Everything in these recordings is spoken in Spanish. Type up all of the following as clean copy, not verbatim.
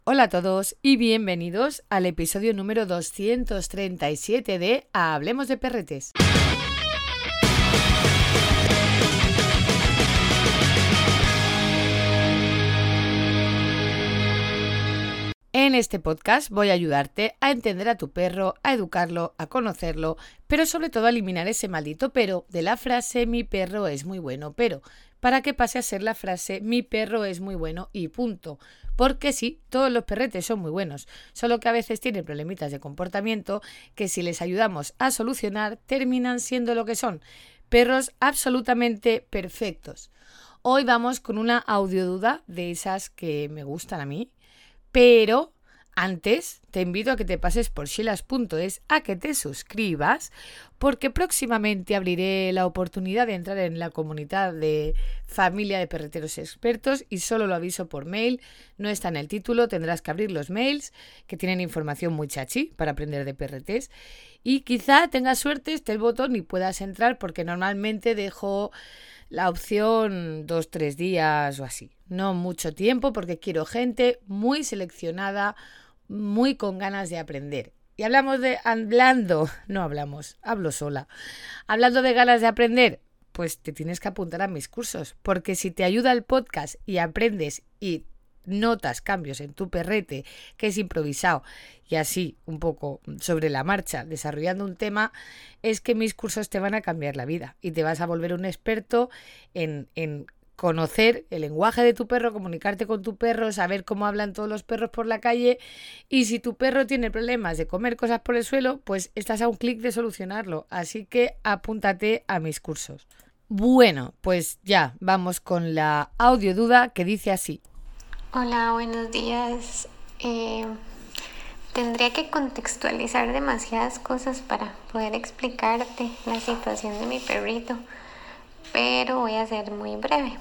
Hola a todos y bienvenidos al episodio número 237 de Hablemos de Perretes. En este podcast voy a ayudarte a entender a tu perro, a educarlo, a conocerlo, pero sobre todo a eliminar ese maldito pero de la frase mi perro es muy bueno, pero para que pase a ser la frase mi perro es muy bueno y punto. Porque sí, todos los perretes son muy buenos, solo que a veces tienen problemitas de comportamiento que si les ayudamos a solucionar terminan siendo lo que son, perros absolutamente perfectos. Hoy vamos con una audioduda de esas que me gustan a mí. Pero antes te invito a que te pases por shelas.es, a que te suscribas, porque próximamente abriré la oportunidad de entrar en la comunidad de familia de perreteros expertos y solo lo aviso por mail, no está en el título, tendrás que abrir los mails que tienen información muy chachi para aprender de perretes y quizá tengas suerte, esté el botón y puedas entrar porque normalmente dejo la opción 2-3 días o así. No mucho tiempo porque quiero gente muy seleccionada, muy con ganas de aprender. Y hablo sola. Hablando de ganas de aprender, pues te tienes que apuntar a mis cursos, porque si te ayuda el podcast y aprendes y notas cambios en tu perrete, que es improvisado, y así un poco sobre la marcha, desarrollando un tema, es que mis cursos te van a cambiar la vida y te vas a volver un experto en conocer el lenguaje de tu perro, comunicarte con tu perro, saber cómo hablan todos los perros por la calle y si tu perro tiene problemas de comer cosas por el suelo, pues estás a un clic de solucionarlo. Así que apúntate a mis cursos. Bueno, pues ya vamos con la audioduda que dice así. Hola, buenos días. Tendría que contextualizar demasiadas cosas para poder explicarte la situación de mi perrito, pero voy a ser muy breve.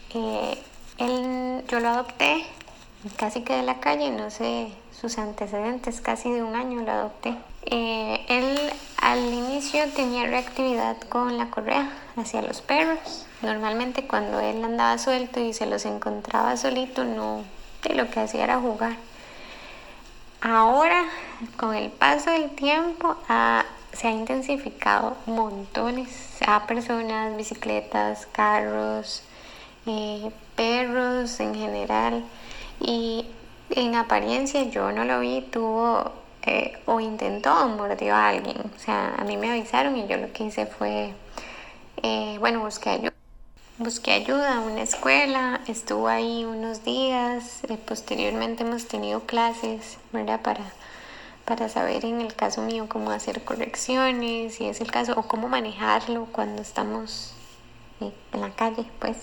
Yo lo adopté casi que de la calle, no sé sus antecedentes, casi de un año lo adopté. Él al inicio tenía reactividad con la correa hacia los perros. Normalmente cuando él andaba suelto y se los encontraba solito, no, lo que hacía era jugar. Ahora, con el paso del tiempo, se ha intensificado montones. A personas, bicicletas, carros, perros en general. Y en apariencia yo no lo vi, o intentó o mordió a alguien. O sea, a mí me avisaron y yo lo que hice fue, busqué ayuda a una escuela, estuvo ahí unos días, posteriormente hemos tenido clases, ¿verdad? Para saber en el caso mío cómo hacer correcciones, si es el caso, o cómo manejarlo cuando estamos en la calle, pues.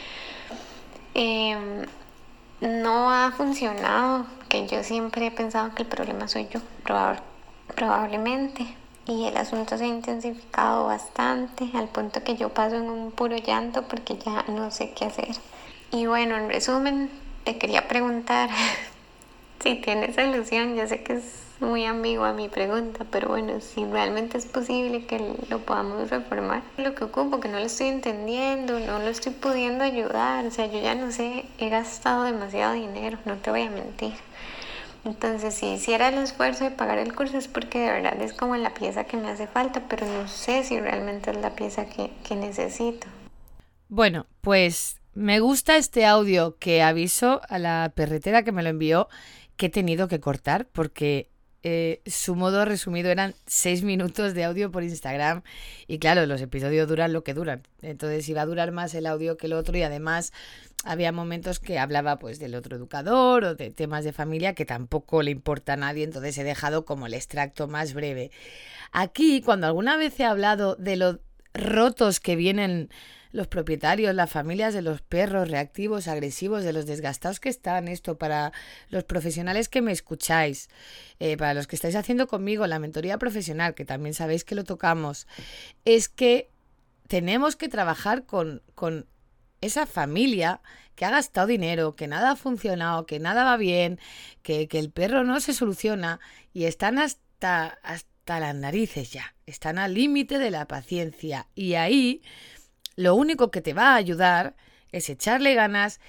No ha funcionado, que yo siempre he pensado que el problema soy yo, probablemente. Y el asunto se ha intensificado bastante, al punto que yo paso en un puro llanto porque ya no sé qué hacer. Y bueno, en resumen, te quería preguntar si tienes solución. Yo sé que es muy ambigua mi pregunta, pero bueno, si realmente es posible que lo podamos reformar. Lo que ocupo, que no lo estoy entendiendo, no lo estoy pudiendo ayudar, o sea, yo ya no sé, he gastado demasiado dinero, no te voy a mentir. Entonces, si hiciera el esfuerzo de pagar el curso es porque de verdad es como la pieza que me hace falta, pero no sé si realmente es la pieza que necesito. Bueno, pues me gusta este audio que aviso a la perretera que me lo envió que he tenido que cortar porque su modo resumido eran 6 minutos de audio por Instagram y claro, los episodios duran lo que duran, entonces iba a durar más el audio que el otro y además había momentos que hablaba pues del otro educador o de temas de familia que tampoco le importa a nadie, entonces he dejado como el extracto más breve. Aquí, cuando alguna vez he hablado de los rotos que vienen los propietarios, las familias de los perros reactivos, agresivos, de los desgastados que están, esto para los profesionales que me escucháis, para los que estáis haciendo conmigo la mentoría profesional, que también sabéis que lo tocamos, es que tenemos que trabajar con esa familia que ha gastado dinero, que nada ha funcionado, que nada va bien, que el perro no se soluciona y están hasta las narices ya, están al límite de la paciencia y ahí lo único que te va a ayudar es echarle ganas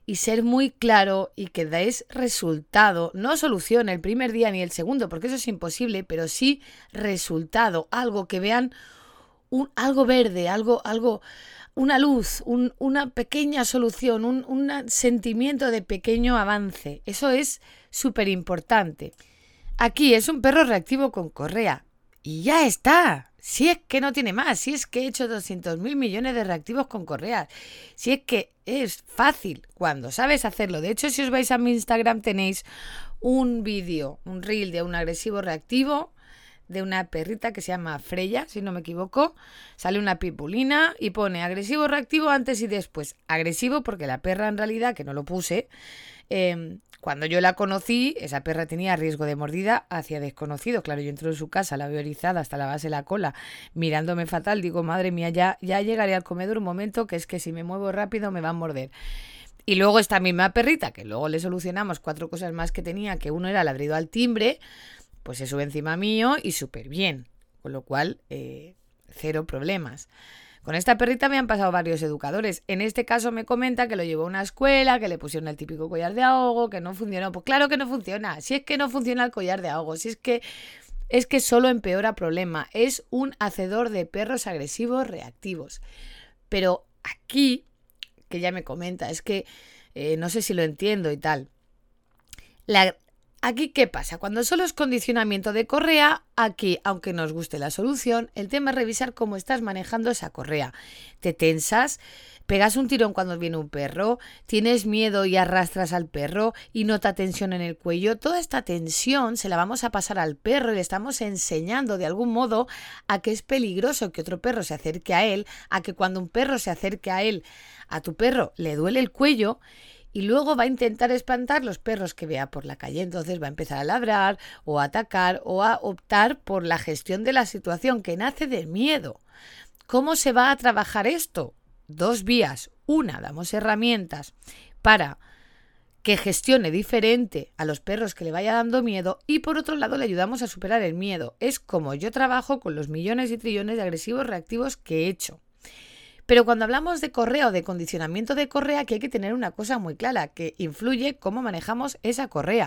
y ser muy claro y que deis resultado, no solución el primer día ni el segundo, porque eso es imposible, pero sí resultado, algo que vean, algo verde, algo, una luz, una pequeña solución, un sentimiento de pequeño avance. Eso es súper importante. Aquí es un perro reactivo con correa. Y ya está. Si es que no tiene más. Si es que he hecho 200.000 millones de reactivos con correa. Si es que es fácil cuando sabes hacerlo. De hecho, si os vais a mi Instagram tenéis un vídeo, un reel de un agresivo reactivo de una perrita que se llama Freya, si no me equivoco. Sale una pitbullina y pone agresivo reactivo antes y después. Agresivo porque la perra en realidad, que no lo puse, cuando yo la conocí, esa perra tenía riesgo de mordida hacia desconocido. Claro, yo entro en su casa, la veo erizada hasta la base de la cola, mirándome fatal. Digo, madre mía, ya llegaré al comedor un momento que es que si me muevo rápido me va a morder. Y luego esta misma perrita, que luego le solucionamos 4 cosas más que tenía, que uno era ladrido al timbre, pues se sube encima mío y súper bien. Con lo cual, 0 problemas. Con esta perrita me han pasado varios educadores. En este caso me comenta que lo llevó a una escuela, que le pusieron el típico collar de ahogo, que no funcionó. Pues claro que no funciona. Si es que no funciona el collar de ahogo, si es que solo empeora problema. Es un hacedor de perros agresivos reactivos. Pero aquí, que ya me comenta, es que no sé si lo entiendo y tal. Aquí, ¿qué pasa? Cuando solo es condicionamiento de correa, aquí, aunque nos guste la solución, el tema es revisar cómo estás manejando esa correa. Te tensas, pegas un tirón cuando viene un perro, tienes miedo y arrastras al perro y nota tensión en el cuello. Toda esta tensión se la vamos a pasar al perro y le estamos enseñando de algún modo a que es peligroso que otro perro se acerque a él, a que cuando un perro se acerque a él, a tu perro le duele el cuello. Y luego va a intentar espantar los perros que vea por la calle. Entonces va a empezar a ladrar o a atacar o a optar por la gestión de la situación que nace del miedo. ¿Cómo se va a trabajar esto? 2 vías. Una, damos herramientas para que gestione diferente a los perros que le vaya dando miedo y por otro lado le ayudamos a superar el miedo. Es como yo trabajo con los millones y trillones de agresivos reactivos que he hecho. Pero cuando hablamos de correa o de condicionamiento de correa, aquí hay que tener una cosa muy clara, que influye cómo manejamos esa correa.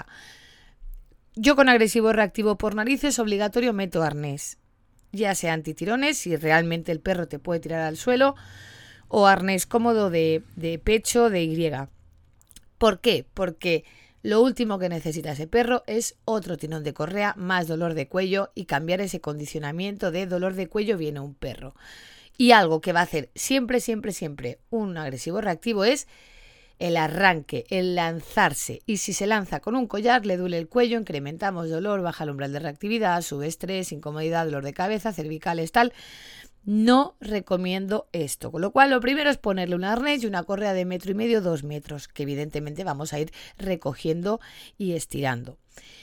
Yo con agresivo reactivo por narices obligatorio meto arnés, ya sea antitirones, si realmente el perro te puede tirar al suelo, o arnés cómodo de pecho de Y. ¿Por qué? Porque lo último que necesita ese perro es otro tirón de correa, más dolor de cuello y cambiar ese condicionamiento de dolor de cuello viene un perro. Y algo que va a hacer siempre un agresivo reactivo es el arranque, el lanzarse. Y si se lanza con un collar, le duele el cuello, incrementamos dolor, baja el umbral de reactividad, sube estrés, incomodidad, dolor de cabeza, cervicales, tal. No recomiendo esto. Con lo cual, lo primero es ponerle un arnés y una correa de 1,5 metros, 2 metros, que evidentemente vamos a ir recogiendo y estirando.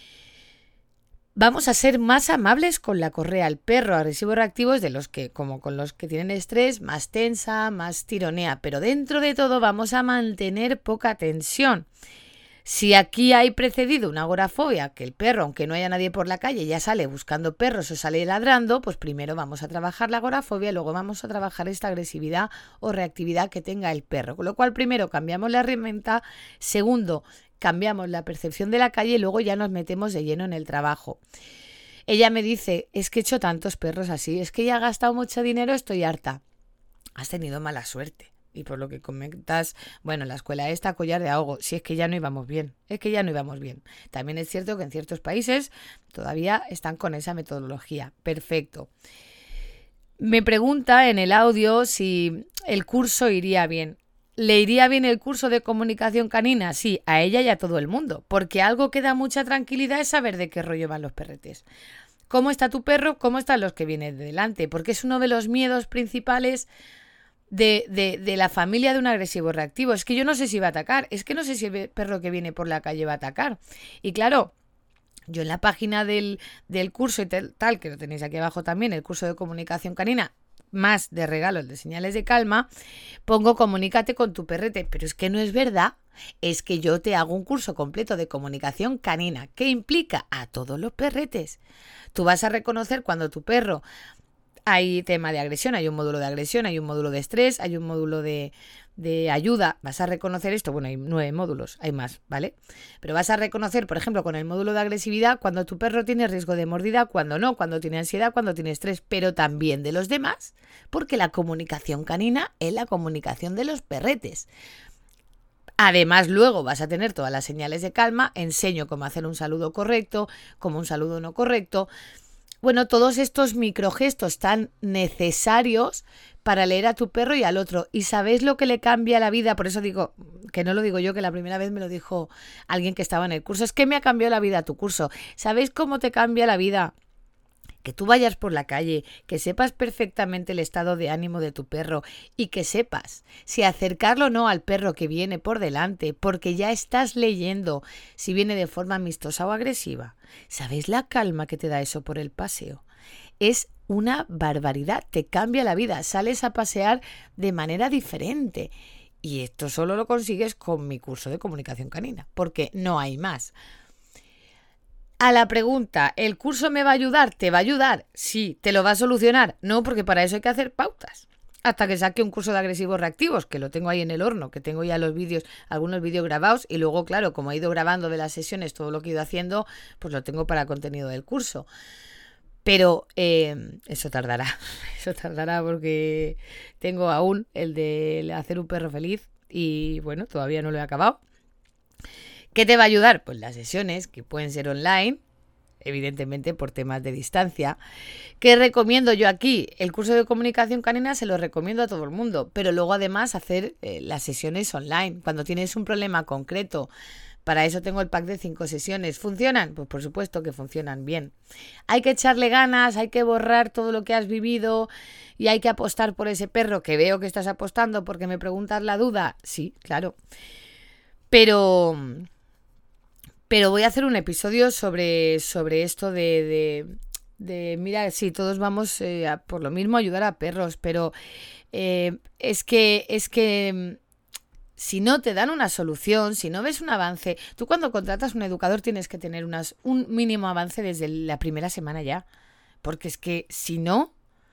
Vamos a ser más amables con la correa. El perro agresivo reactivo es de los que, como con los que tienen estrés, más tensa, más tironea. Pero dentro de todo vamos a mantener poca tensión. Si aquí hay precedido una agorafobia, que el perro, aunque no haya nadie por la calle, ya sale buscando perros o sale ladrando, pues primero vamos a trabajar la agorafobia y luego vamos a trabajar esta agresividad o reactividad que tenga el perro. Con lo cual, primero cambiamos la herramienta, segundo, cambiamos la percepción de la calle y luego ya nos metemos de lleno en el trabajo. Ella me dice, es que he hecho tantos perros así, es que ya he gastado mucho dinero, estoy harta. Has tenido mala suerte. Y por lo que comentas, bueno, la escuela esta, collar de ahogo, si es que ya no íbamos bien, También es cierto que en ciertos países todavía están con esa metodología. Perfecto. Me pregunta en el audio si el curso iría bien. ¿Le iría bien el curso de comunicación canina? Sí, a ella y a todo el mundo, porque algo que da mucha tranquilidad es saber de qué rollo van los perretes. ¿Cómo está tu perro? ¿Cómo están los que vienen de delante? Porque es uno de los miedos principales de la familia de un agresivo reactivo. Es que yo no sé si va a atacar, es que no sé si el perro que viene por la calle va a atacar. Y claro, yo en la página del curso y tal, que lo tenéis aquí abajo también, el curso de comunicación canina, más de regalo el de señales de calma, pongo comunícate con tu perrete, pero es que no es verdad, es que yo te hago un curso completo de comunicación canina, que implica a todos los perretes. Tú vas a reconocer cuando tu perro hay tema de agresión, hay un módulo de agresión, hay un módulo de estrés, hay un módulo de ayuda. Vas a reconocer esto, bueno, hay 9 módulos, hay más, ¿vale? Pero vas a reconocer, por ejemplo, con el módulo de agresividad, cuando tu perro tiene riesgo de mordida, cuando no, cuando tiene ansiedad, cuando tiene estrés, pero también de los demás, porque la comunicación canina es la comunicación de los perretes. Además, luego vas a tener todas las señales de calma, enseño cómo hacer un saludo correcto, cómo un saludo no correcto. Bueno, todos estos microgestos tan necesarios para leer a tu perro y al otro. ¿Y sabéis lo que le cambia la vida? Por eso digo, que no lo digo yo, que la primera vez me lo dijo alguien que estaba en el curso. Es que me ha cambiado la vida tu curso. ¿Sabéis cómo te cambia la vida? Que tú vayas por la calle, que sepas perfectamente el estado de ánimo de tu perro y que sepas si acercarlo o no al perro que viene por delante, porque ya estás leyendo si viene de forma amistosa o agresiva. ¿Sabéis la calma que te da eso por el paseo? Es una barbaridad, te cambia la vida, sales a pasear de manera diferente. Y esto solo lo consigues con mi curso de comunicación canina, porque no hay más. A la pregunta, ¿el curso me va a ayudar? ¿Te va a ayudar? Sí. ¿Te lo va a solucionar? No, porque para eso hay que hacer pautas. Hasta que saque un curso de agresivos reactivos, que lo tengo ahí en el horno, que tengo ya los vídeos, algunos vídeos grabados, y luego, claro, como he ido grabando de las sesiones todo lo que he ido haciendo, pues lo tengo para contenido del curso. Pero eso tardará porque tengo aún el de hacer un perro feliz y bueno, todavía no lo he acabado. ¿Qué te va a ayudar? Pues las sesiones, que pueden ser online, evidentemente por temas de distancia. ¿Qué recomiendo yo aquí? El curso de comunicación canina se lo recomiendo a todo el mundo, pero luego además hacer las sesiones online. Cuando tienes un problema concreto, para eso tengo el pack de 5 sesiones. ¿Funcionan? Pues por supuesto que funcionan bien. Hay que echarle ganas, hay que borrar todo lo que has vivido y hay que apostar por ese perro, que veo que estás apostando porque me preguntas la duda. Sí, claro. Pero voy a hacer un episodio sobre esto de mira, sí, todos vamos por lo mismo a ayudar a perros, pero es que si no te dan una solución, si no ves un avance, tú cuando contratas un educador tienes que tener un mínimo avance desde la primera semana ya, porque es que si no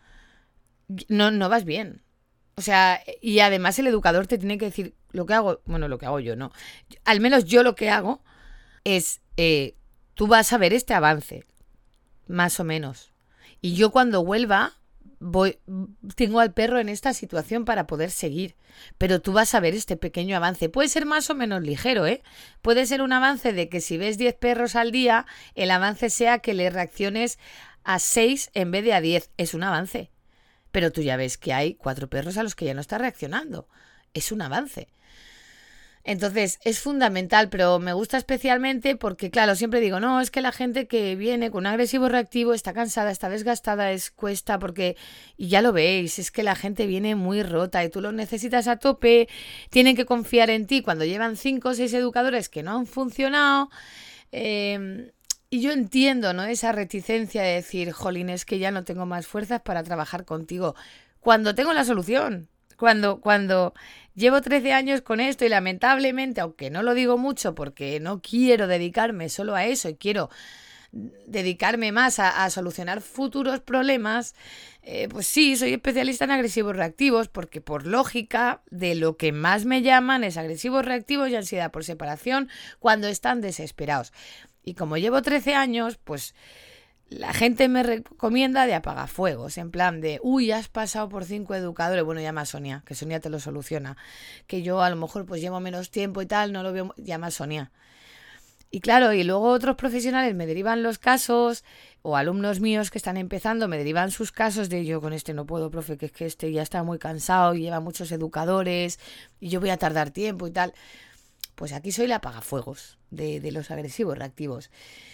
vas bien. O sea, y además el educador te tiene que decir lo que hago, bueno, lo que hago yo, no. Al menos yo lo que hago es, tú vas a ver este avance, más o menos. Y yo cuando vuelva, tengo al perro en esta situación para poder seguir. Pero tú vas a ver este pequeño avance. Puede ser más o menos ligero, ¿eh? Puede ser un avance de que si ves 10 perros al día, el avance sea que le reacciones a 6 en vez de a 10. Es un avance. Pero tú ya ves que hay 4 perros a los que ya no está reaccionando. Es un avance. Entonces es fundamental, pero me gusta especialmente porque, claro, siempre digo, no, es que la gente que viene con un agresivo reactivo está cansada, está desgastada, cuesta porque, y ya lo veis, es que la gente viene muy rota y tú lo necesitas a tope, tienen que confiar en ti cuando llevan 5 o 6 educadores que no han funcionado. Y yo entiendo, ¿no?, esa reticencia de decir, jolín, es que ya no tengo más fuerzas para trabajar contigo, cuando tengo la solución. Cuando llevo 13 años con esto y lamentablemente, aunque no lo digo mucho porque no quiero dedicarme solo a eso y quiero dedicarme más a solucionar futuros problemas, pues sí, soy especialista en agresivos reactivos porque por lógica de lo que más me llaman es agresivos reactivos y ansiedad por separación cuando están desesperados. Y como llevo 13 años, pues la gente me recomienda de apagafuegos, en plan de, uy, has pasado por 5 educadores, bueno, llama a Sonia, que Sonia te lo soluciona, que yo a lo mejor pues llevo menos tiempo y tal, no lo veo, llama a Sonia. Y claro, y luego otros profesionales me derivan los casos, o alumnos míos que están empezando me derivan sus casos de, yo con este no puedo, profe, que es que este ya está muy cansado y lleva muchos educadores y yo voy a tardar tiempo y tal. Pues aquí soy la apagafuegos de los agresivos reactivos.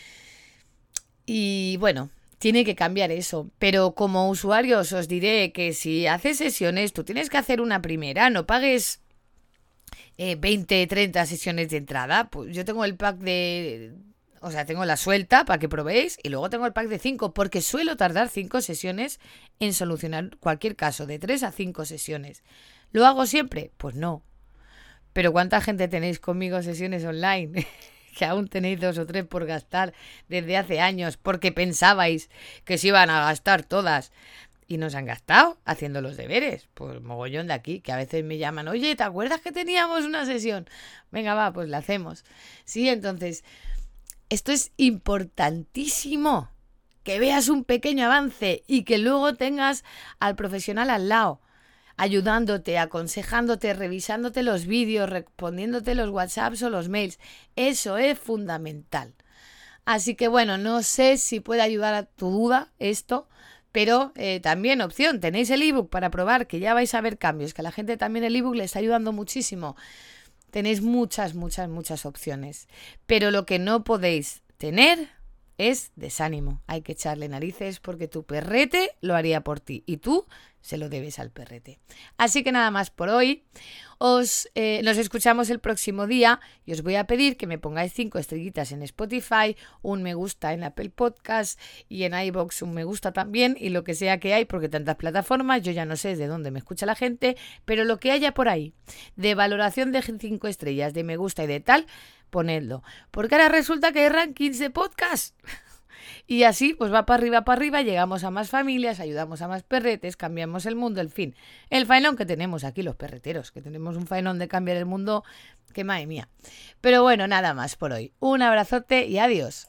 Y bueno, tiene que cambiar eso. Pero como usuarios os diré que si haces sesiones, tú tienes que hacer una primera, no pagues 20, 30 sesiones de entrada. Pues yo tengo el pack o sea, tengo la suelta para que probéis y luego tengo el pack de 5 porque suelo tardar 5 sesiones en solucionar cualquier caso, de 3 a 5 sesiones. ¿Lo hago siempre? Pues no. Pero ¿cuánta gente tenéis conmigo sesiones online? Que aún tenéis 2 o 3 por gastar desde hace años porque pensabais que se iban a gastar todas. Y nos han gastado haciendo los deberes. Pues mogollón de aquí, que a veces me llaman, oye, ¿te acuerdas que teníamos una sesión? Venga, va, pues la hacemos. Sí, entonces, esto es importantísimo. Que veas un pequeño avance y que luego tengas al profesional al lado, ayudándote, aconsejándote, revisándote los vídeos, respondiéndote los WhatsApps o los mails. Eso es fundamental. Así que bueno, no sé si puede ayudar a tu duda esto, pero también opción, tenéis el ebook para probar, que ya vais a ver cambios, que a la gente también el ebook le está ayudando muchísimo. Tenéis muchas opciones, pero lo que no podéis tener es desánimo. Hay que echarle narices porque tu perrete lo haría por ti y tú se lo debes al perrete. Así que nada más por hoy. Nos escuchamos el próximo día y os voy a pedir que me pongáis 5 estrellitas en Spotify, un me gusta en Apple Podcast y en iVoox un me gusta también, y lo que sea que hay, porque tantas plataformas, yo ya no sé de dónde me escucha la gente, pero lo que haya por ahí de valoración de 5 estrellas, de me gusta y de tal, ponedlo. Porque ahora resulta que hay rankings de podcast. Y así pues va para arriba, llegamos a más familias, ayudamos a más perretes, cambiamos el mundo, en fin. El faenón que tenemos aquí los perreteros, que tenemos un faenón de cambiar el mundo que madre mía. Pero bueno, nada más por hoy. Un abrazote y adiós.